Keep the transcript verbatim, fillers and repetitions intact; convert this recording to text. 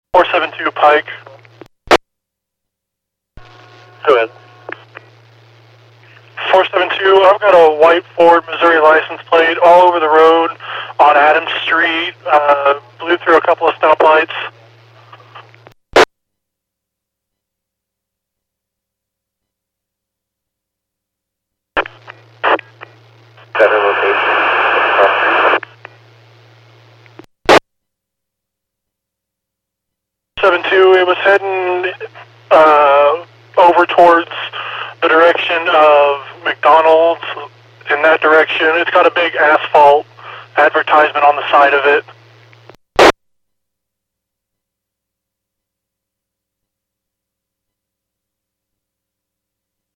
four seven two Pike. Go ahead. four seven two, I've got a white Ford Missouri license plate all over the road on Adams Street. Uh, blew through a couple of stoplights. Better location. seven two, it was heading uh, over towards the direction of McDonald's. In that direction, it's got a big asphalt advertisement on the side of it.